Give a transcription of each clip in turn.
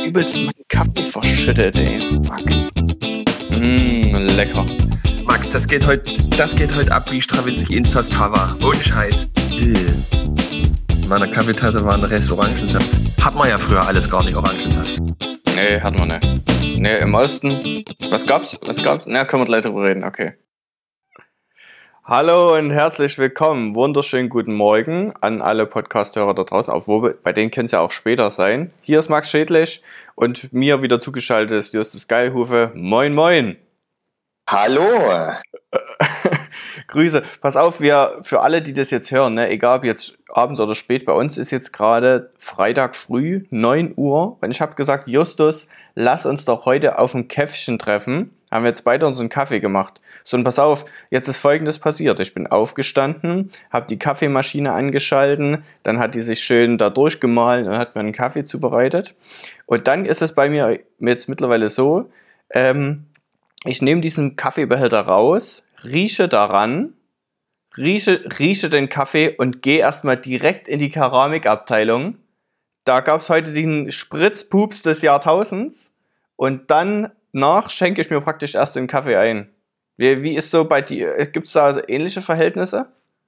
übelst meinen Kaffee verschüttet, ey. Fuck. Lecker. Max, das geht heute ab wie Stravinsky in Zastava. Ohne Scheiß. In meiner Kaffeetasse war ein Rest Orangensaft. Hat man ja früher alles gar nicht, Orangensaft. Nee, hat man nicht. Nee, im Osten. Was gab's? Na, können wir gleich drüber reden, okay. Hallo und herzlich willkommen. Wunderschönen guten Morgen an alle Podcast-Hörer da draußen. Obwohl, bei denen kann es ja auch später sein. Hier ist Max Schädlich und mir wieder zugeschaltet ist Justus Geilhufe. Moin, moin. Hallo. Grüße. Pass auf, für alle, die das jetzt hören, ne, egal ob jetzt abends oder spät, bei uns ist jetzt gerade Freitag früh, 9 Uhr. Und ich habe gesagt, Justus, lass uns doch heute auf ein Käffchen treffen. Haben wir jetzt beide unseren Kaffee gemacht. So, und pass auf, jetzt ist Folgendes passiert. Ich bin aufgestanden, habe die Kaffeemaschine angeschalten, dann hat die sich schön da durchgemahlen und hat mir einen Kaffee zubereitet. Und dann ist es bei mir jetzt mittlerweile so, ich nehme diesen Kaffeebehälter raus, rieche daran, rieche den Kaffee und gehe erstmal direkt in die Keramikabteilung. Da gab es heute den Spritzpups des Jahrtausends und dann schenke ich mir praktisch erst den Kaffee ein. Wie ist so bei dir? Gibt es da also ähnliche Verhältnisse?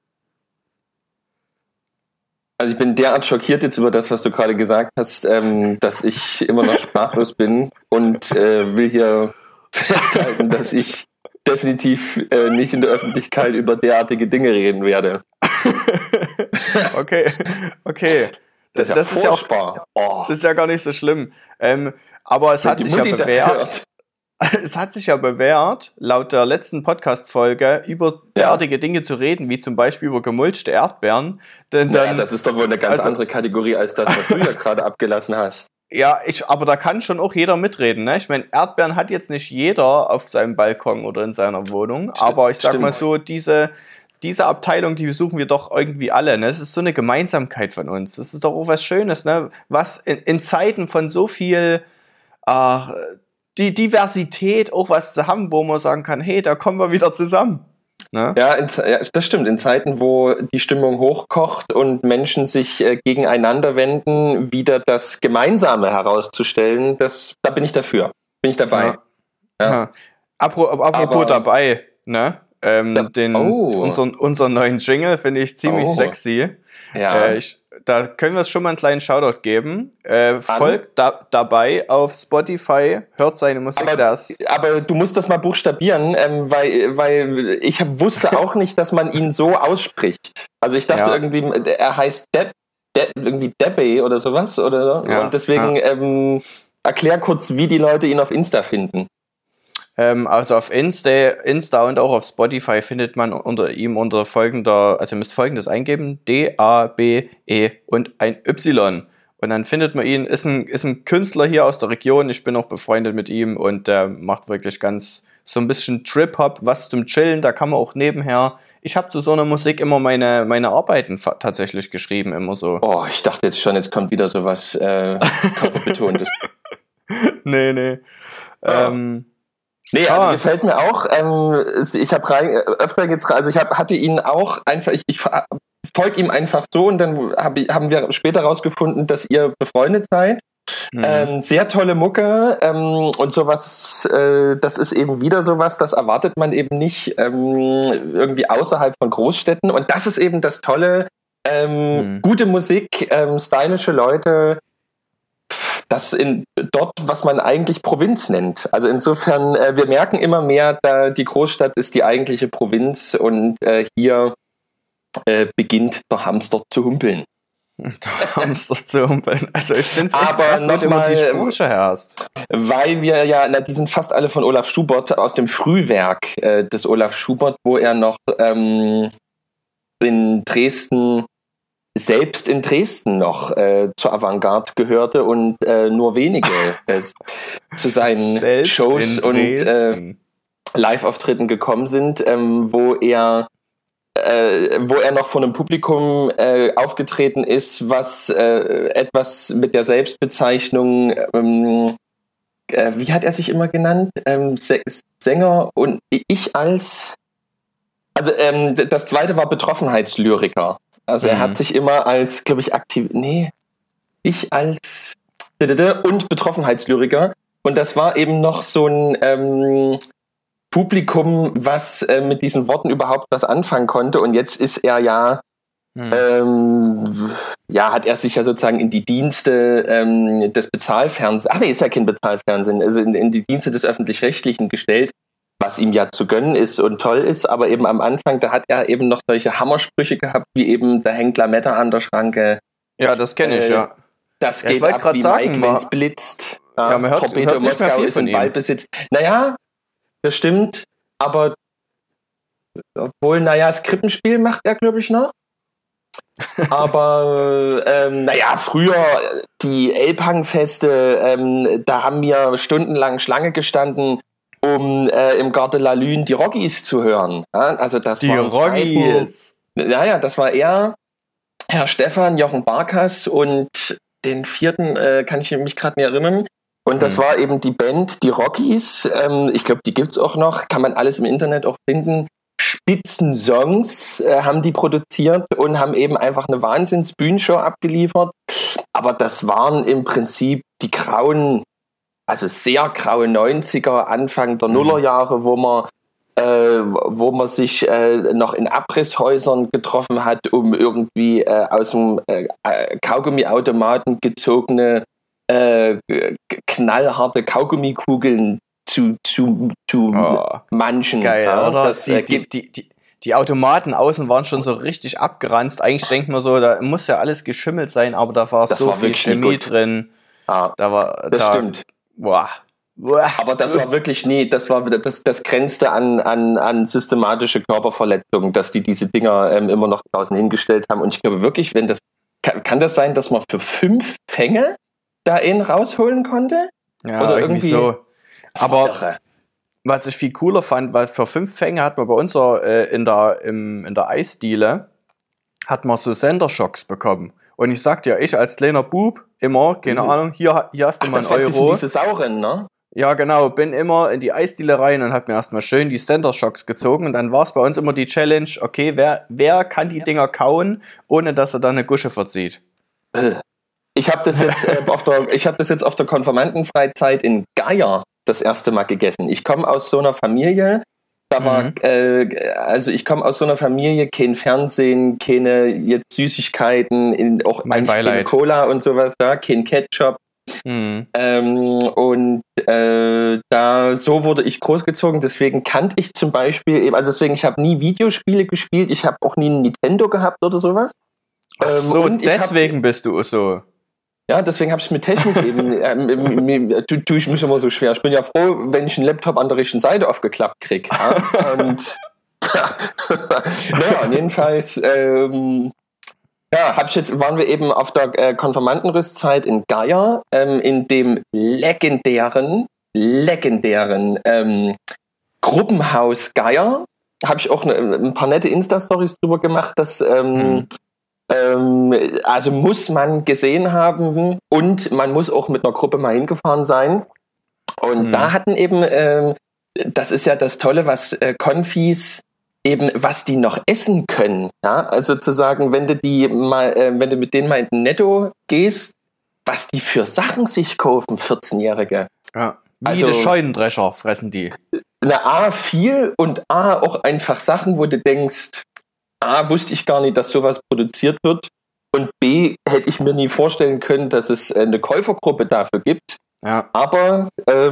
Also ich bin derart schockiert jetzt über das, was du gerade gesagt hast, dass ich immer noch sprachlos bin und will hier festhalten, dass ich definitiv nicht in der Öffentlichkeit über derartige Dinge reden werde. Okay. Das ist ja furchtbar. Das ist ja gar nicht so schlimm. Aber es hat sich ja bewährt. Es hat sich ja bewährt, laut der letzten Podcast-Folge über derartige Dinge zu reden, wie zum Beispiel über gemulchte Erdbeeren. Das ist doch wohl eine ganz andere Kategorie als das, was du ja gerade abgelassen hast. Ja, aber da kann schon auch jeder mitreden, ne? Ich meine, Erdbeeren hat jetzt nicht jeder auf seinem Balkon oder in seiner Wohnung, aber ich sag mal so, diese Abteilung, die besuchen wir doch irgendwie alle, ne? Das ist so eine Gemeinsamkeit von uns. Das ist doch auch was Schönes, ne? Was in Zeiten von so viel die Diversität auch was zu haben, wo man sagen kann, hey, da kommen wir wieder zusammen. Ne? Ja, das stimmt. In Zeiten, wo die Stimmung hochkocht und Menschen sich gegeneinander wenden, wieder das Gemeinsame herauszustellen, da bin ich dafür. Bin ich dabei. Ja. Apropos dabei, ne? Unseren neuen Jingle finde ich ziemlich sexy. Ja. Da können wir es schon mal einen kleinen Shoutout geben. Folgt dabei auf Spotify, hört seine Musik. Aber du musst das mal buchstabieren, weil ich wusste auch nicht, dass man ihn so ausspricht. Also ich dachte irgendwie, er heißt irgendwie Debbie oder sowas. Oder? Ja. Und deswegen erklär kurz, wie die Leute ihn auf Insta finden. Also auf Insta und auch auf Spotify findet man unter folgender, also ihr müsst folgendes eingeben, DABE und ein Y. Und dann findet man ihn, ist ein Künstler hier aus der Region, ich bin auch befreundet mit ihm und der macht wirklich ganz so ein bisschen Trip-Hop, was zum Chillen, da kann man auch nebenher. Ich habe zu so einer Musik immer meine Arbeiten tatsächlich geschrieben, immer so. Oh, ich dachte jetzt schon, jetzt kommt wieder sowas körperbetontes. Nee. Nee, also gefällt mir auch. Ich habe hatte ihn auch einfach, ich folge ihm einfach so und dann haben wir später rausgefunden, dass ihr befreundet seid. Sehr tolle Mucke und sowas, das ist eben wieder sowas, das erwartet man eben nicht irgendwie außerhalb von Großstädten und das ist eben das Tolle, gute Musik, stylische Leute, das dort, was man eigentlich Provinz nennt. Also insofern, wir merken immer mehr, da die Großstadt ist die eigentliche Provinz und hier beginnt der Hamster zu humpeln. Der Hamster zu humpeln. Also ich finde es echt krass, wie du immer die Sprüche hast. Weil wir die sind fast alle von Olaf Schubert aus dem Frühwerk des Olaf Schubert, wo er noch in Dresden noch zur Avantgarde gehörte und nur wenige zu seinen Shows und Live-Auftritten gekommen sind, wo er noch vor einem Publikum aufgetreten ist, was etwas mit der Selbstbezeichnung, wie hat er sich immer genannt? Sänger und ich als... Also das zweite war Betroffenheitslyriker. Also er hat sich immer als, glaube ich, und Betroffenheitslyriker. Und das war eben noch so ein Publikum, was mit diesen Worten überhaupt was anfangen konnte. Und jetzt ist er hat er sich ja sozusagen in die Dienste des Bezahlfernsehens, ist ja kein Bezahlfernsehen, also in die Dienste des Öffentlich-Rechtlichen gestellt, was ihm ja zu gönnen ist und toll ist, aber eben am Anfang, da hat er eben noch solche Hammersprüche gehabt, wie eben, da hängt Lametta an der Schranke. Ja, das kenne ich, ja. Das geht ab wie Mike, wenn's blitzt. Ja, man hört Torpedo nicht mehr Moskau viel ist von in ihm. Ballbesitz. Naja, das stimmt, aber obwohl, das Krippenspiel macht er, glaube ich, noch. Aber früher die Elbhangfeste, da haben wir stundenlang Schlange gestanden, um im Garde la Lune die Rockies zu hören. Ja, also das Die waren Rockies. Das war er, Herr Stefan, Jochen Barkas und den vierten kann ich mich gerade nicht erinnern. Und das war eben die Band, die Rockies. Ich glaube, die gibt's auch noch. Kann man alles im Internet auch finden. Spitzensongs haben die produziert und haben eben einfach eine Wahnsinns-Bühnenshow abgeliefert. Aber das waren im Prinzip die grauen, also sehr graue 90er, Anfang der Nullerjahre, wo man sich noch in Abrisshäusern getroffen hat, um irgendwie aus dem Kaugummiautomaten gezogene knallharte Kaugummikugeln zu manchen. Geil, ja, oder? Das, die Automaten außen waren schon so richtig abgeranzt. Eigentlich denkt man so, da muss ja alles geschimmelt sein, aber da war so viel Chemie drin. Ja, das stimmt. Boah. Aber das war wirklich das grenzte an systematische Körperverletzungen, dass die diese Dinger immer noch draußen hingestellt haben. Und ich glaube wirklich, kann das sein, dass man für 5 Fänge da einen rausholen konnte? Ja, oder irgendwie so. Aber was ich viel cooler fand, weil für 5 Fänge hat man bei uns in der Eisdiele hat man so Senderschocks bekommen. Und ich sag dir, ich als kleiner Bub immer, keine Ahnung, hier hast du mal einen Euro. Diese sauren, ne? Ja, genau, bin immer in die Eisdiele rein und hab mir erstmal schön die Sendershocks gezogen und dann war es bei uns immer die Challenge, okay, wer kann die Dinger kauen, ohne dass er da eine Gusche verzieht? Ich habe das jetzt auf der Konfirmandenfreizeit in Geier das erste Mal gegessen. Ich komme aus so einer Familie, ich komme aus so einer Familie, kein Fernsehen, keine jetzt Süßigkeiten, auch keine Cola und sowas, da, kein Ketchup. So wurde ich großgezogen, deswegen kannte ich zum Beispiel, ich habe nie Videospiele gespielt, ich habe auch nie ein Nintendo gehabt oder sowas. Ach so, deswegen bist du so. Ja, deswegen habe ich es mit Technik eben, tue ich mich immer so schwer. Ich bin ja froh, wenn ich einen Laptop an der richtigen Seite aufgeklappt kriege. Ja? Und jedenfalls waren wir eben auf der Konfirmandenrüstzeit in Geier, in dem legendären Gruppenhaus Geier. Habe ich auch ein paar nette Insta-Stories drüber gemacht, dass also muss man gesehen haben und man muss auch mit einer Gruppe mal hingefahren sein. Und da hatten eben, das ist ja das Tolle, was Konfis eben, was die noch essen können. Ja? Also zu sagen, wenn du mit denen mal in den Netto gehst, was die für Sachen sich kaufen, 14-Jährige. Ja. Wie die Scheunendrescher fressen die. A, viel und A, auch einfach Sachen, wo du denkst, A, wusste ich gar nicht, dass sowas produziert wird und B, hätte ich mir nie vorstellen können, dass es eine Käufergruppe dafür gibt. Ja. Aber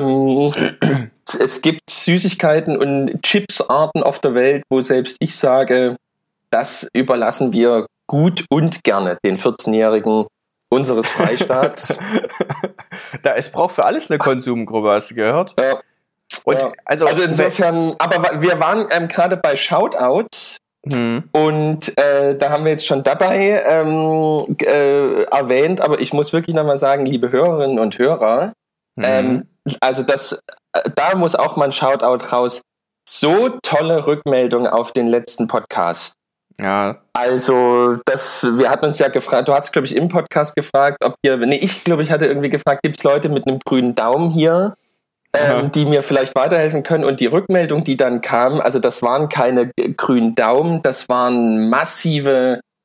es gibt Süßigkeiten und Chipsarten auf der Welt, wo selbst ich sage, das überlassen wir gut und gerne den 14-Jährigen unseres Freistaats. Es braucht für alles eine Konsumgruppe, hast du gehört? Ja. Und, ja. Also insofern, aber wir waren gerade bei Shoutouts und da haben wir jetzt schon dabei erwähnt, aber ich muss wirklich nochmal sagen, liebe Hörerinnen und Hörer, also da muss auch mal ein Shoutout raus. So tolle Rückmeldung auf den letzten Podcast. Ja. Also, wir hatten uns ja gefragt, du hast, glaube ich, im Podcast gefragt, ich glaube, ich hatte irgendwie gefragt, gibt es Leute mit einem grünen Daumen hier, die mir vielleicht weiterhelfen können? Und die Rückmeldung, die dann kam, also das waren keine grünen Daumen, das waren massive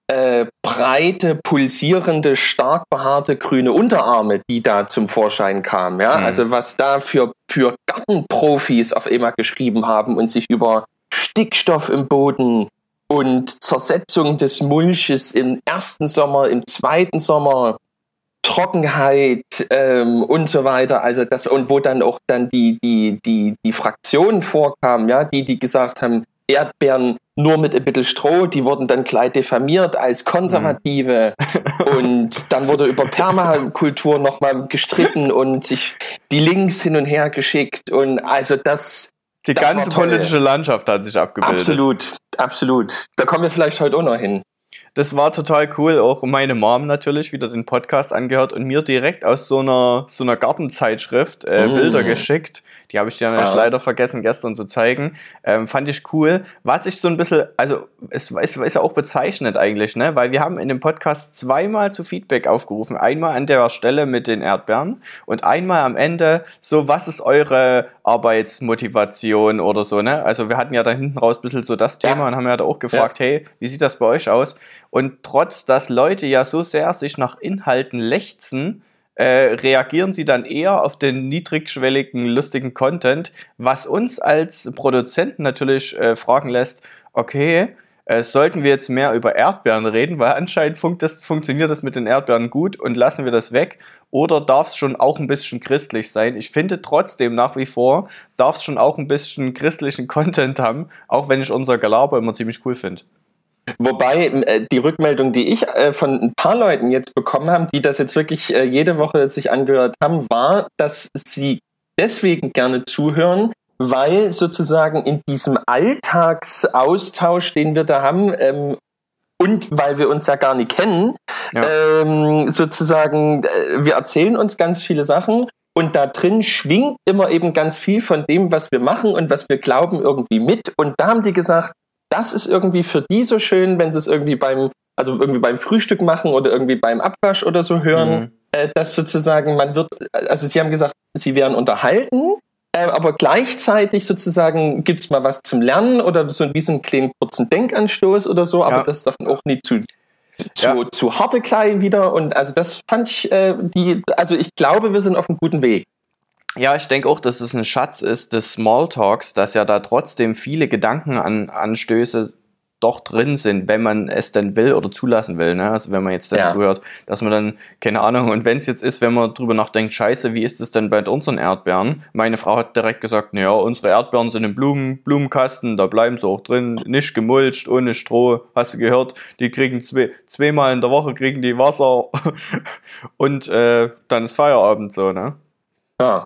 breite, pulsierende, stark behaarte grüne Unterarme, die da zum Vorschein kamen. Ja? Also was da für Gartenprofis auf einmal geschrieben haben und sich über Stickstoff im Boden und Zersetzung des Mulches im ersten Sommer, im zweiten Sommer, Trockenheit und so weiter. Also das, und wo dann auch dann die Fraktionen vorkamen, ja, die gesagt haben, Erdbeeren nur mit ein bisschen Stroh, die wurden dann gleich diffamiert als Konservative und dann wurde über Permakultur nochmal gestritten und sich die Links hin und her geschickt und also die ganze politische Landschaft hat sich abgebildet. Absolut. Da kommen wir vielleicht heute auch noch hin. Das war total cool, auch meine Mom natürlich wieder den Podcast angehört und mir direkt aus so einer Gartenzeitschrift Bilder geschickt. Die habe ich dir leider vergessen gestern zu zeigen. Fand ich cool. Was ich so ein bisschen, also es ist ja auch bezeichnend eigentlich, ne? Weil wir haben in dem Podcast zweimal zu Feedback aufgerufen. Einmal an der Stelle mit den Erdbeeren und einmal am Ende so, was ist eure Arbeitsmotivation oder so, ne? Also wir hatten ja da hinten raus ein bisschen so das Thema und haben ja da auch gefragt, hey, wie sieht das bei euch aus? Und trotz, dass Leute ja so sehr sich nach Inhalten lechzen, reagieren sie dann eher auf den niedrigschwelligen, lustigen Content, was uns als Produzenten natürlich fragen lässt, okay, sollten wir jetzt mehr über Erdbeeren reden, weil anscheinend funktioniert das mit den Erdbeeren gut und lassen wir das weg, oder darf es schon auch ein bisschen christlich sein? Ich finde trotzdem nach wie vor, darf es schon auch ein bisschen christlichen Content haben, auch wenn ich unser Gelaber immer ziemlich cool finde. Wobei die Rückmeldung, die ich von ein paar Leuten jetzt bekommen habe, die das jetzt wirklich jede Woche sich angehört haben, war, dass sie deswegen gerne zuhören, weil sozusagen in diesem Alltagsaustausch, den wir da haben, und weil wir uns ja gar nicht kennen, sozusagen, wir erzählen uns ganz viele Sachen und da drin schwingt immer eben ganz viel von dem, was wir machen und was wir glauben, irgendwie mit. Und da haben die gesagt, das ist irgendwie für die so schön, wenn sie es irgendwie beim Frühstück machen oder irgendwie beim Abwasch oder so hören, dass sozusagen sie haben gesagt, sie werden unterhalten, aber gleichzeitig sozusagen gibt's mal was zum Lernen oder so wie so einen kleinen kurzen Denkanstoß oder so, aber das ist doch auch nicht zu harte Klein wieder und also das fand ich ich glaube, wir sind auf einem guten Weg. Ja, ich denke auch, dass es ein Schatz ist des Smalltalks, dass ja da trotzdem viele Gedankenanstöße doch drin sind, wenn man es denn will oder zulassen will, ne? Also wenn man jetzt dann zuhört, dass man dann, keine Ahnung, und wenn es jetzt ist, wenn man drüber nachdenkt, scheiße, wie ist es denn bei unseren Erdbeeren? Meine Frau hat direkt gesagt, naja, unsere Erdbeeren sind im Blumenkasten, da bleiben sie auch drin, nicht gemulcht, ohne Stroh, hast du gehört, die kriegen zweimal in der Woche kriegen die Wasser und dann ist Feierabend so, ne? Ja.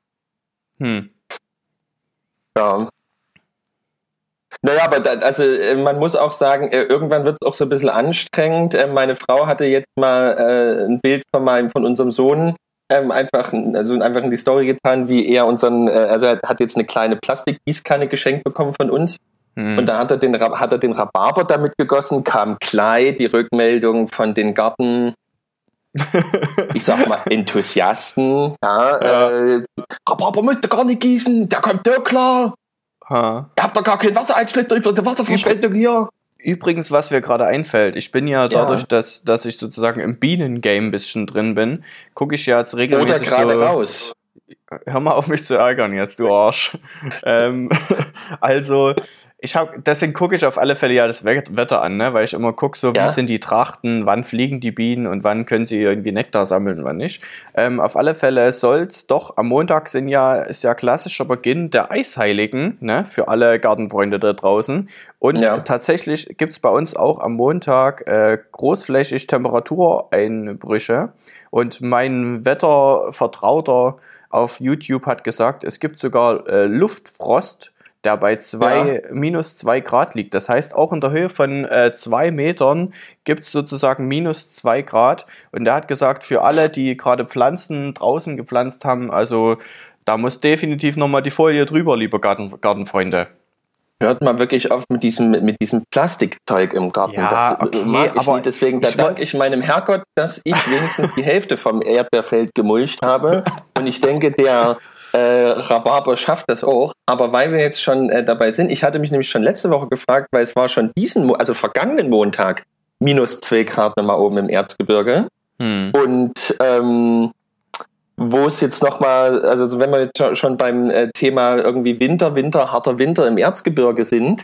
Ja. Naja, aber man muss auch sagen, irgendwann wird es auch so ein bisschen anstrengend. Meine Frau hatte jetzt mal ein Bild von unserem Sohn einfach in die Story getan, wie er er hat jetzt eine kleine Plastikgießkanne geschenkt bekommen von uns. Und da hat er den Rhabarber damit gegossen, kam gleich die Rückmeldung von den ich sag mal, Enthusiasten, Rhabarber müsst ihr gar nicht gießen, der kommt so klar. Ihr habt doch gar keinen Wassereinschnitt über die Wasserverschwendung hier. Übrigens, was mir gerade einfällt, ich bin ja dadurch, dass ich sozusagen im Bienengame ein bisschen drin bin, gucke ich ja jetzt regelmäßig oder gerade raus. Hör mal auf mich zu ärgern jetzt, du Arsch. Also, deswegen gucke ich auf alle Fälle ja das Wetter an, ne? Weil ich immer gucke, so wie sind die Trachten, wann fliegen die Bienen und wann können sie irgendwie Nektar sammeln und wann nicht. Auf alle Fälle soll's doch, am Montag ist ja klassischer Beginn der Eisheiligen, ne? Für alle Gartenfreunde da draußen. Und tatsächlich gibt's bei uns auch am Montag großflächig Temperatureinbrüche. Und mein Wettervertrauter auf YouTube hat gesagt, es gibt sogar Luftfrost, der bei minus 2 Grad liegt. Das heißt, auch in der Höhe von 2 Metern gibt es sozusagen minus 2 Grad. Und er hat gesagt, für alle, die gerade Pflanzen draußen gepflanzt haben, also da muss definitiv nochmal die Folie drüber, liebe Gartenfreunde. Hört mal wirklich auf mit diesem Plastikzeug im Garten. Ja, das mag ich nicht. Deswegen danke ich meinem Herrgott, dass ich wenigstens die Hälfte vom Erdbeerfeld gemulcht habe. Und ich denke, der Rhabarber schafft das auch. Aber weil wir jetzt schon dabei sind, ich hatte mich nämlich schon letzte Woche gefragt, weil es war schon vergangenen Montag, -2 Grad nochmal oben im Erzgebirge. Und wo es jetzt nochmal, also wenn wir jetzt schon beim Thema irgendwie harter Winter im Erzgebirge sind,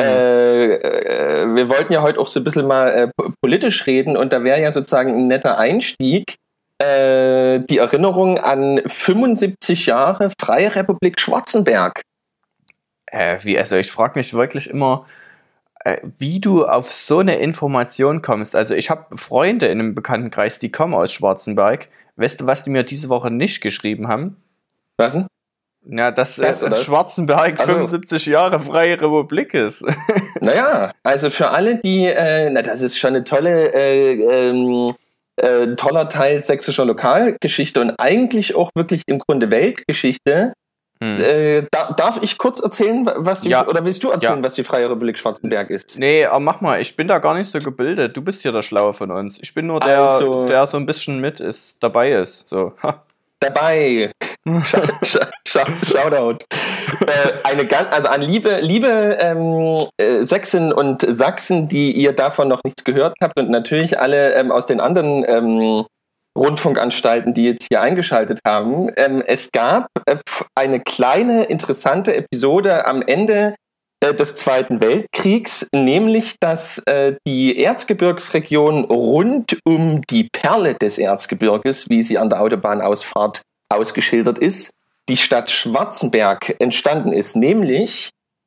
wir wollten ja heute auch so ein bisschen mal politisch reden und da wäre ja sozusagen ein netter Einstieg die Erinnerung an 75 Jahre Freie Republik Schwarzenberg. Also ich frage mich wirklich immer, wie du auf so eine Information kommst. Also ich habe Freunde in einem Bekanntenkreis, die kommen aus Schwarzenberg. Weißt du, was die mir diese Woche nicht geschrieben haben? Was denn? Ja, dass Schwarzenberg 75 Jahre Freie Republik ist. Naja, also für alle, die, das ist schon eine toller Teil sächsischer Lokalgeschichte und eigentlich auch wirklich im Grunde Weltgeschichte. Darf ich kurz erzählen, oder willst du erzählen, was die Freie Republik Schwarzenberg ist? Nee, aber mach mal, ich bin da gar nicht so gebildet. Du bist hier der Schlaue von uns. Ich bin nur der so ein bisschen dabei ist. So. Dabei. Shoutout. An liebe Sächsinnen und Sachsen, die ihr davon noch nichts gehört habt und natürlich alle aus den anderen Rundfunkanstalten, die jetzt hier eingeschaltet haben. Es gab eine kleine, interessante Episode am Ende des Zweiten Weltkriegs, nämlich, dass die Erzgebirgsregion rund um die Perle des Erzgebirges, wie sie an der Autobahnausfahrt ausgeschildert ist, die Stadt Schwarzenberg entstanden ist. Nämlich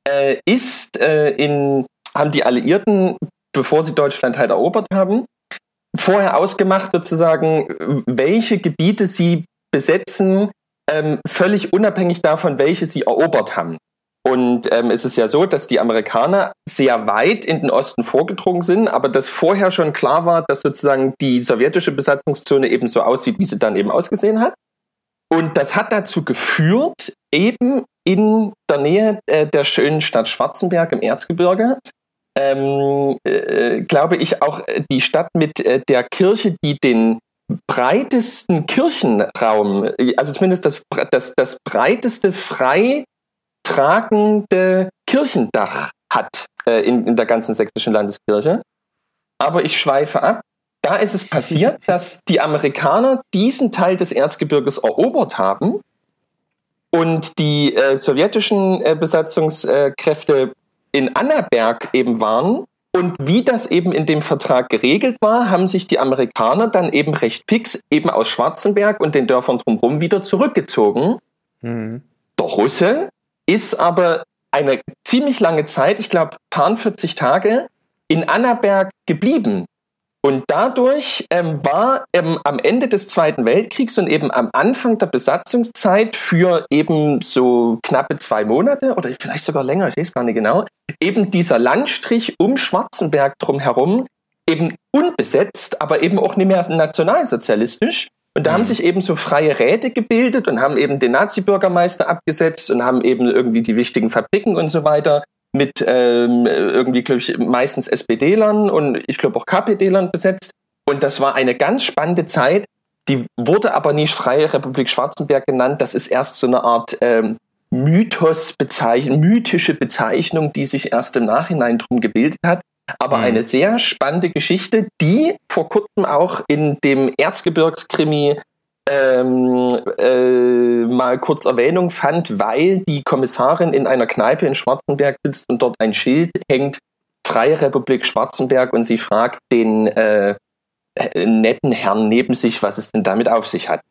haben die Alliierten, bevor sie Deutschland halt erobert haben, vorher ausgemacht sozusagen, welche Gebiete sie besetzen, völlig unabhängig davon, welche sie erobert haben. Und es ist ja so, dass die Amerikaner sehr weit in den Osten vorgedrungen sind, aber dass vorher schon klar war, dass sozusagen die sowjetische Besatzungszone eben so aussieht, wie sie dann eben ausgesehen hat. Und das hat dazu geführt, eben in der Nähe der schönen Stadt Schwarzenberg im Erzgebirge, glaube ich, auch die Stadt mit der Kirche, die den breitesten Kirchenraum, also zumindest das breiteste frei tragende Kirchendach hat in der ganzen sächsischen Landeskirche. Aber ich schweife ab. Da ist es passiert, dass die Amerikaner diesen Teil des Erzgebirges erobert haben und die sowjetischen Besatzungskräfte in Annaberg eben waren. Und wie das eben in dem Vertrag geregelt war, haben sich die Amerikaner dann eben recht fix eben aus Schwarzenberg und den Dörfern drumherum wieder zurückgezogen. Der Russe ist aber eine ziemlich lange Zeit, ich glaube 40 Tage, in Annaberg geblieben. Und dadurch war am Ende des Zweiten Weltkriegs und eben am Anfang der Besatzungszeit für eben so knappe 2 Monate oder vielleicht sogar länger, ich weiß gar nicht genau, eben dieser Landstrich um Schwarzenberg drumherum eben unbesetzt, aber eben auch nicht mehr nationalsozialistisch. Und da haben sich eben so freie Räte gebildet und haben eben den Nazi-Bürgermeister abgesetzt und haben eben irgendwie die wichtigen Fabriken und so weiter mit irgendwie, glaube ich, meistens SPD-Lern und ich glaube auch KPD-Lern besetzt. Und das war eine ganz spannende Zeit. Die wurde aber nicht Freie Republik Schwarzenberg genannt. Das ist erst so eine Art mythische Bezeichnung, die sich erst im Nachhinein drum gebildet hat. Aber eine sehr spannende Geschichte, die vor kurzem auch in dem Erzgebirgskrimi mal kurz Erwähnung fand, weil die Kommissarin in einer Kneipe in Schwarzenberg sitzt und dort ein Schild hängt, Freie Republik Schwarzenberg, und sie fragt den netten Herrn neben sich, was es denn damit auf sich hat.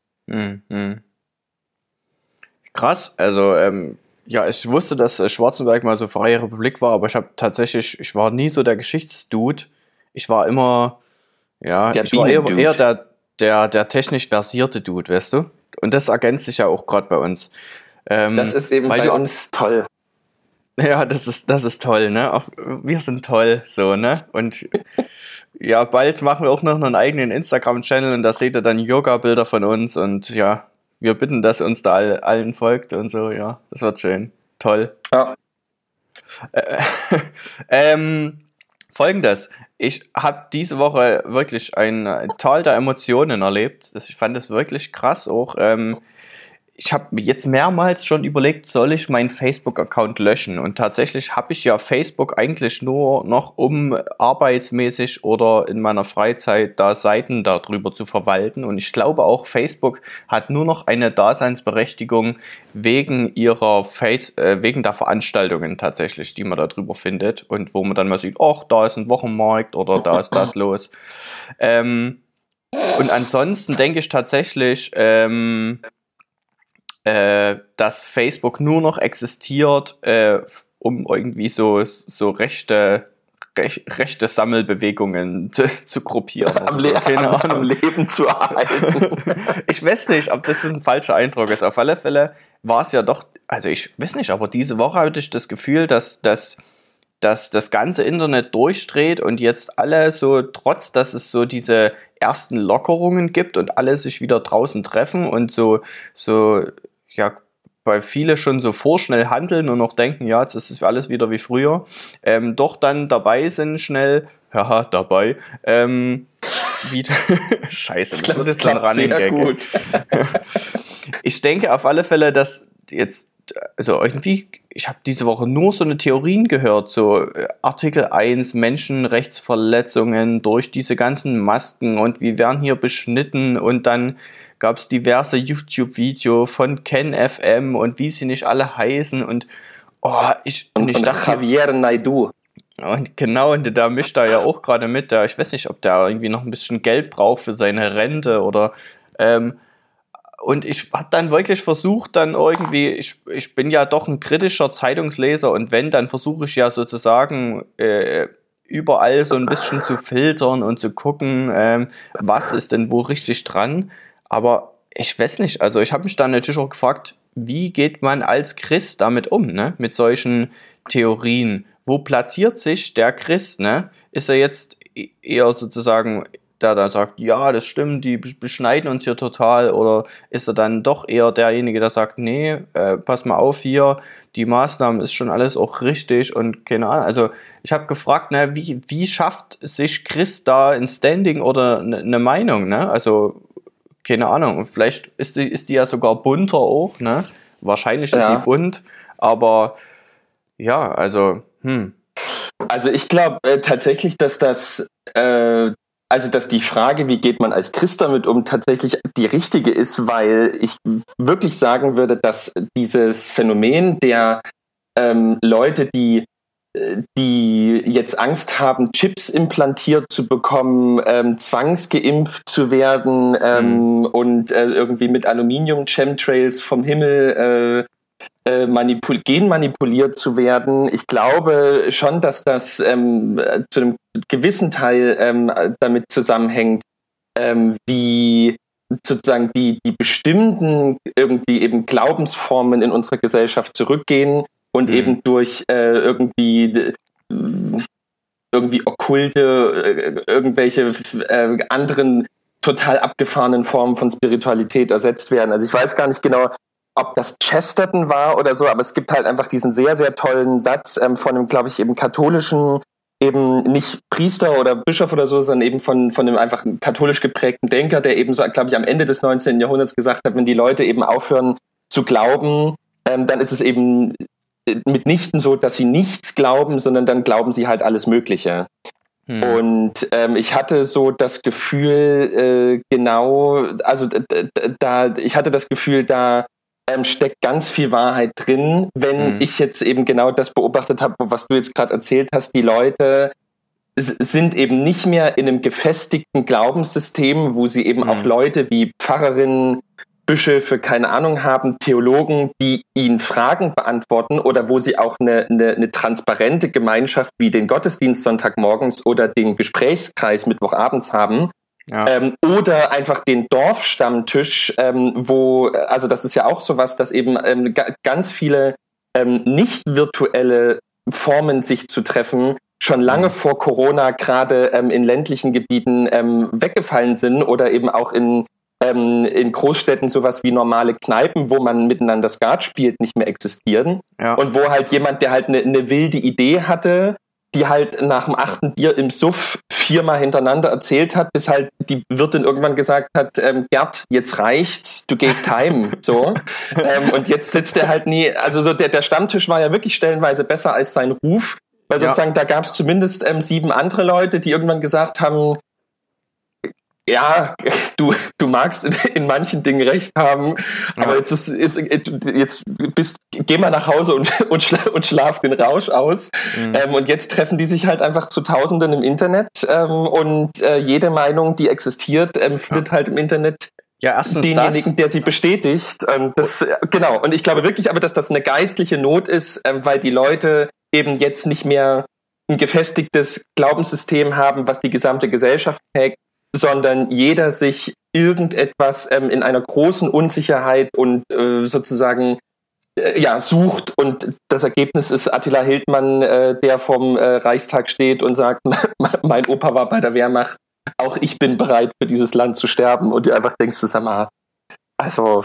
Krass, also ja, ich wusste, dass Schwarzenberg mal so Freie Republik war, aber ich war nie so der Geschichtsdude. Ich war immer, eher der technisch versierte Dude, weißt du? Und das ergänzt sich ja auch gerade bei uns. Das ist eben bei uns toll. Ja, das ist toll, ne? Auch wir sind toll, so, ne? Und ja, bald machen wir auch noch einen eigenen Instagram-Channel und da seht ihr dann Yoga-Bilder von uns und ja, wir bitten, dass uns da allen folgt und so, ja. Das wird schön. Toll. Ja. Folgendes. Ich habe diese Woche wirklich ein Tal der Emotionen erlebt. Ich fand das wirklich krass auch. ich habe mir jetzt mehrmals schon überlegt, soll ich meinen Facebook-Account löschen? Und tatsächlich habe ich ja Facebook eigentlich nur noch, um arbeitsmäßig oder in meiner Freizeit da Seiten darüber zu verwalten. Und ich glaube auch, Facebook hat nur noch eine Daseinsberechtigung wegen wegen der Veranstaltungen tatsächlich, die man da drüber findet. Und wo man dann mal sieht, ach, da ist ein Wochenmarkt oder da ist das los. Und ansonsten denke ich tatsächlich, dass Facebook nur noch existiert, um irgendwie so rechte Sammelbewegungen zu gruppieren. Am Leben zu erhalten. Ich weiß nicht, ob das ein falscher Eindruck ist. Auf alle Fälle war es ja doch, also ich weiß nicht, aber diese Woche hatte ich das Gefühl, dass das ganze Internet durchdreht und jetzt alle so, trotz dass es so diese ersten Lockerungen gibt und alle sich wieder draußen treffen und so ja, weil viele schon so vorschnell handeln und noch denken, ja, jetzt ist es alles wieder wie früher, doch dann dabei sind schnell, haha, dabei, wieder, scheiße, das wird jetzt ein Running Gag. Gut. Ich denke auf alle Fälle, dass jetzt, also irgendwie, ich habe diese Woche nur so eine Theorien gehört, so Artikel 1, Menschenrechtsverletzungen durch diese ganzen Masken und wir werden hier beschnitten und dann gab es diverse YouTube-Videos von Ken FM und wie sie nicht alle heißen und ich dachte, Javier Naidoo. Und genau, und da mischt er ja auch gerade mit, ich weiß nicht, ob der irgendwie noch ein bisschen Geld braucht für seine Rente oder und ich habe dann wirklich versucht, dann irgendwie, ich bin ja doch ein kritischer Zeitungsleser und wenn, dann versuche ich ja sozusagen überall so ein bisschen zu filtern und zu gucken, was ist denn wo richtig dran. Aber ich weiß nicht, also ich habe mich dann natürlich auch gefragt, wie geht man als Christ damit um, ne? Mit solchen Theorien? Wo platziert sich der Christ, ne? Ist er jetzt eher sozusagen, der da sagt, ja, das stimmt, die beschneiden uns hier total, oder ist er dann doch eher derjenige, der sagt, nee, pass mal auf hier, die Maßnahmen ist schon alles auch richtig und keine Ahnung. Also ich habe gefragt, ne, wie schafft sich Christ da ein Standing oder eine Meinung, ne? Also keine Ahnung, vielleicht ist die ja sogar bunter auch, ne? Wahrscheinlich ist sie bunt, aber ja, also, Also ich glaube tatsächlich, dass dass die Frage, wie geht man als Christ damit um, tatsächlich die richtige ist, weil ich wirklich sagen würde, dass dieses Phänomen der Leute, die jetzt Angst haben, Chips implantiert zu bekommen, zwangsgeimpft zu werden und irgendwie mit Aluminium-Chemtrails vom Himmel genmanipuliert zu werden. Ich glaube schon, dass das zu einem gewissen Teil damit zusammenhängt, wie sozusagen die bestimmten irgendwie eben Glaubensformen in unserer Gesellschaft zurückgehen und eben durch irgendwie okkulte, irgendwelche anderen total abgefahrenen Formen von Spiritualität ersetzt werden. Also ich weiß gar nicht genau, ob das Chesterton war oder so, aber es gibt halt einfach diesen sehr, sehr tollen Satz von einem, glaube ich, eben katholischen, eben nicht Priester oder Bischof oder so, sondern eben von einem einfach katholisch geprägten Denker, der eben so, glaube ich, am Ende des 19. Jahrhunderts gesagt hat, wenn die Leute eben aufhören zu glauben, dann ist es eben mitnichten so, dass sie nichts glauben, sondern dann glauben sie halt alles Mögliche. Und ich hatte so das Gefühl, ich hatte das Gefühl, da steckt ganz viel Wahrheit drin, wenn ich jetzt eben genau das beobachtet habe, was du jetzt gerade erzählt hast. Die Leute sind eben nicht mehr in einem gefestigten Glaubenssystem, wo sie eben auch Leute wie Pfarrerinnen, Bischöfe, keine Ahnung haben, Theologen, die ihnen Fragen beantworten oder wo sie auch eine transparente Gemeinschaft wie den Gottesdienst Sonntagmorgens oder den Gesprächskreis Mittwochabends haben. Ja. Oder einfach den Dorfstammtisch, also das ist ja auch sowas, dass eben ganz viele nicht virtuelle Formen, sich zu treffen, schon lange vor Corona gerade in ländlichen Gebieten weggefallen sind oder eben auch in Großstädten sowas wie normale Kneipen, wo man miteinander Skat spielt, nicht mehr existieren. Ja. Und wo halt jemand, der halt eine wilde Idee hatte, die halt nach dem 8. Bier im Suff 4-mal hintereinander erzählt hat, bis halt die Wirtin irgendwann gesagt hat, Gerd, jetzt reicht's, du gehst heim. So. Und jetzt sitzt er halt nie, also so der Stammtisch war ja wirklich stellenweise besser als sein Ruf, weil sozusagen da gab es zumindest 7 andere Leute, die irgendwann gesagt haben, ja, du magst in manchen Dingen recht haben, aber geh mal nach Hause und schlaf den Rausch aus. Und jetzt treffen die sich halt einfach zu Tausenden im Internet und jede Meinung, die existiert, findet halt im Internet denjenigen, der sie bestätigt. Genau. Und ich glaube wirklich aber, dass das eine geistliche Not ist, weil die Leute eben jetzt nicht mehr ein gefestigtes Glaubenssystem haben, was die gesamte Gesellschaft trägt, sondern jeder sich irgendetwas in einer großen Unsicherheit und sozusagen sucht. Und das Ergebnis ist Attila Hildmann, der vom Reichstag steht und sagt, mein Opa war bei der Wehrmacht, auch ich bin bereit, für dieses Land zu sterben. Und du einfach denkst, sag mal, also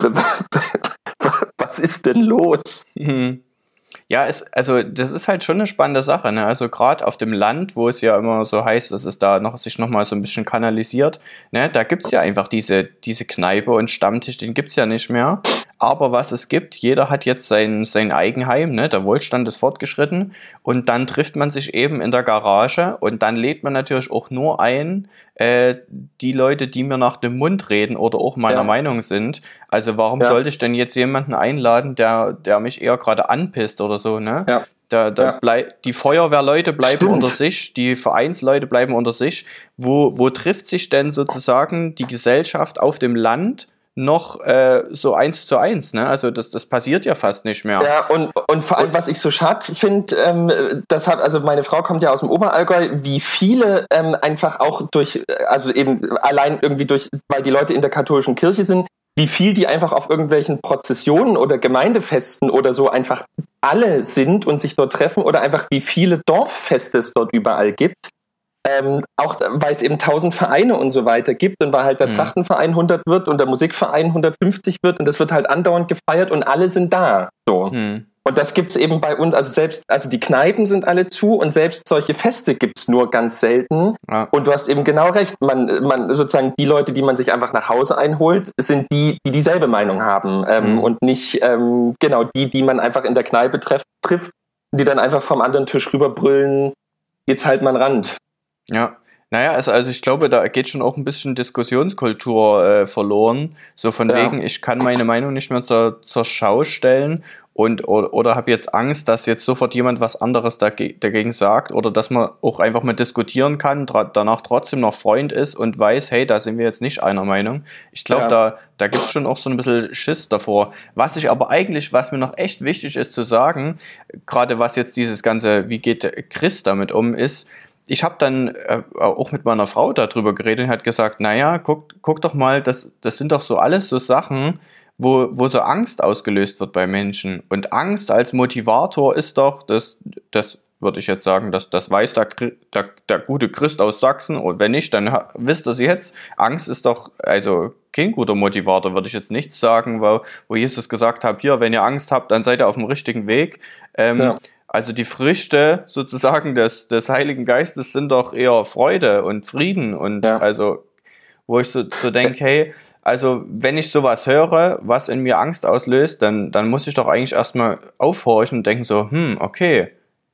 was ist denn los? Ja, also das ist halt schon eine spannende Sache, ne? Also gerade auf dem Land, wo es ja immer so heißt, dass es da sich nochmal so ein bisschen kanalisiert, ne? Da gibt's ja einfach diese Kneipe und Stammtisch, den gibt's ja nicht mehr. Aber was es gibt, jeder hat jetzt sein Eigenheim, ne? Der Wohlstand ist fortgeschritten und dann trifft man sich eben in der Garage und dann lädt man natürlich auch nur ein, die Leute, die mir nach dem Mund reden oder auch meiner Meinung sind. Also warum sollte ich denn jetzt jemanden einladen, der mich eher gerade anpisst oder so, ne? Die Feuerwehrleute bleiben unter sich, die Vereinsleute bleiben unter sich. Wo trifft sich denn sozusagen die Gesellschaft auf dem Land noch so 1:1, ne? Also das passiert ja fast nicht mehr. Ja, und vor allem, was ich so schade finde, also meine Frau kommt ja aus dem Oberallgäu, wie viele einfach auch weil die Leute in der katholischen Kirche sind, wie viel die einfach auf irgendwelchen Prozessionen oder Gemeindefesten oder so einfach alle sind und sich dort treffen oder einfach wie viele Dorffeste es dort überall gibt. Auch weil es eben 1000 Vereine und so weiter gibt und weil halt der Trachtenverein 100 wird und der Musikverein 150 wird und das wird halt andauernd gefeiert und alle sind da. So. Und das gibt's eben bei uns, also die Kneipen sind alle zu und selbst solche Feste gibt's nur ganz selten. Ja. Und du hast eben genau recht, man sozusagen die Leute, die man sich einfach nach Hause einholt, sind die dieselbe Meinung haben und nicht die man einfach in der Kneipe trifft, die dann einfach vom anderen Tisch rüberbrüllen, jetzt halt mal Rand. Ja, naja, also ich glaube, da geht schon auch ein bisschen Diskussionskultur verloren. So von wegen, ich kann meine Meinung nicht mehr zur Schau stellen oder habe jetzt Angst, dass jetzt sofort jemand was anderes dagegen sagt oder dass man auch einfach mal diskutieren kann, danach trotzdem noch Freund ist und weiß, hey, da sind wir jetzt nicht einer Meinung. Ich glaube, da gibt es schon auch so ein bisschen Schiss davor. Was mir noch echt wichtig ist zu sagen, gerade was jetzt dieses ganze, wie geht Chris damit um, ist, ich habe dann auch mit meiner Frau darüber geredet und hat gesagt, naja, guck doch mal, das sind doch so alles so Sachen, wo so Angst ausgelöst wird bei Menschen. Und Angst als Motivator ist doch, das würde ich jetzt sagen, das weiß der gute Christ aus Sachsen. Und wenn nicht, dann wisst ihr es jetzt. Angst ist doch also kein guter Motivator, würde ich jetzt nicht sagen, wo Jesus gesagt hat, hier, wenn ihr Angst habt, dann seid ihr auf dem richtigen Weg. Also die Früchte sozusagen des Heiligen Geistes sind doch eher Freude und Frieden und also, wo ich so denke, hey, also wenn ich sowas höre, was in mir Angst auslöst, dann muss ich doch eigentlich erstmal aufhorchen und denken so, okay,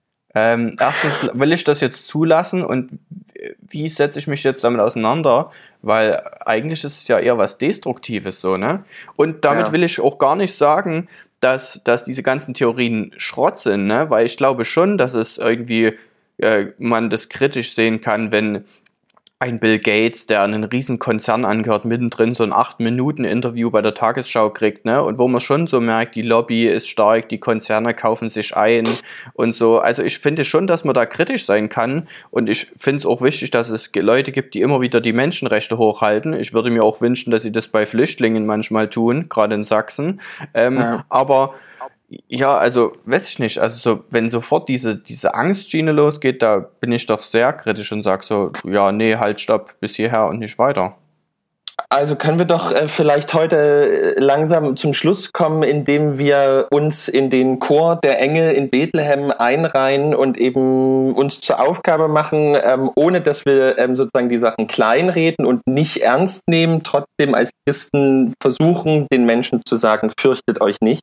erstens will ich das jetzt zulassen und wie setze ich mich jetzt damit auseinander, weil eigentlich ist es ja eher was Destruktives so, ne? Und damit will ich auch gar nicht sagen, dass diese ganzen Theorien Schrott sind, ne? Weil ich glaube schon, dass es irgendwie man das kritisch sehen kann, wenn ein Bill Gates, der einen riesen Konzern angehört, mittendrin so ein 8-Minuten-Interview bei der Tagesschau kriegt, ne? Und wo man schon so merkt, die Lobby ist stark, die Konzerne kaufen sich ein und so. Also ich finde schon, dass man da kritisch sein kann und ich finde es auch wichtig, dass es Leute gibt, die immer wieder die Menschenrechte hochhalten. Ich würde mir auch wünschen, dass sie das bei Flüchtlingen manchmal tun, gerade in Sachsen. Aber ja, also weiß ich nicht, also so, wenn sofort diese Angstschiene losgeht, da bin ich doch sehr kritisch und sage so, ja, nee, halt, stopp, bis hierher und nicht weiter. Also können wir doch vielleicht heute langsam zum Schluss kommen, indem wir uns in den Chor der Engel in Bethlehem einreihen und eben uns zur Aufgabe machen, ohne dass wir sozusagen die Sachen kleinreden und nicht ernst nehmen, trotzdem als Christen versuchen, den Menschen zu sagen, fürchtet euch nicht.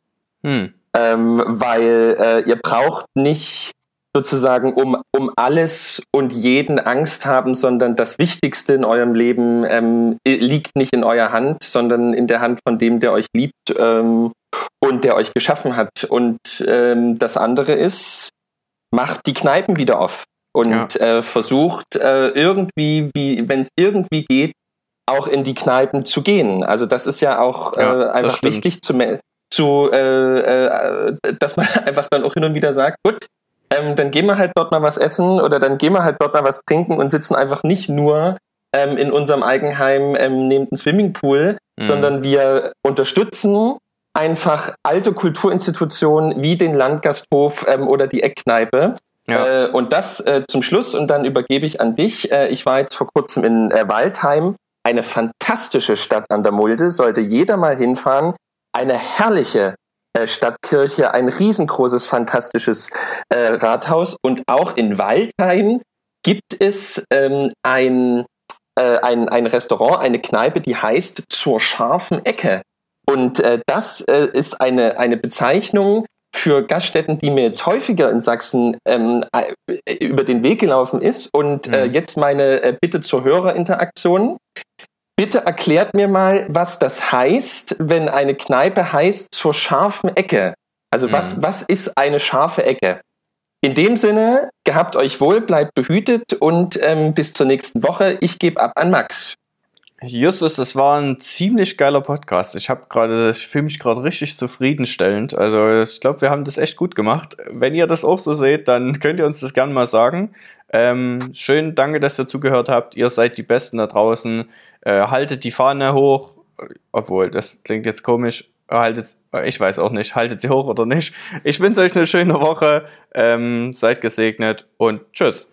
Weil ihr braucht nicht sozusagen um alles und jeden Angst haben, sondern das Wichtigste in eurem Leben liegt nicht in eurer Hand, sondern in der Hand von dem, der euch liebt und der euch geschaffen hat. Und das andere ist, macht die Kneipen wieder auf und versucht irgendwie, wenn es irgendwie geht, auch in die Kneipen zu gehen. Also das ist ja auch einfach wichtig dass man einfach dann auch hin und wieder sagt, gut, dann gehen wir halt dort mal was essen oder dann gehen wir halt dort mal was trinken und sitzen einfach nicht nur in unserem Eigenheim neben dem Swimmingpool, sondern wir unterstützen einfach alte Kulturinstitutionen wie den Landgasthof oder die Eckkneipe. Ja. Und das zum Schluss und dann übergebe ich an dich. Ich war jetzt vor kurzem in Waldheim, eine fantastische Stadt an der Mulde, sollte jeder mal hinfahren. Eine herrliche Stadtkirche, ein riesengroßes, fantastisches Rathaus. Und auch in Waldheim gibt es ein Restaurant, eine Kneipe, die heißt Zur scharfen Ecke. Und das ist eine Bezeichnung für Gaststätten, die mir jetzt häufiger in Sachsen über den Weg gelaufen ist. Und jetzt meine Bitte zur Hörerinteraktion. Bitte erklärt mir mal, was das heißt, wenn eine Kneipe heißt zur scharfen Ecke. Also was ist eine scharfe Ecke? In dem Sinne, gehabt euch wohl, bleibt behütet und bis zur nächsten Woche. Ich gebe ab an Max. Justus, das war ein ziemlich geiler Podcast. Ich fühle mich gerade richtig zufriedenstellend. Also ich glaube, wir haben das echt gut gemacht. Wenn ihr das auch so seht, dann könnt ihr uns das gerne mal sagen. Schön, danke, dass ihr zugehört habt. Ihr seid die Besten da draußen. Haltet die Fahne hoch. Obwohl, das klingt jetzt komisch. Ich weiß auch nicht, haltet sie hoch oder nicht. Ich wünsche euch eine schöne Woche. Seid gesegnet und tschüss.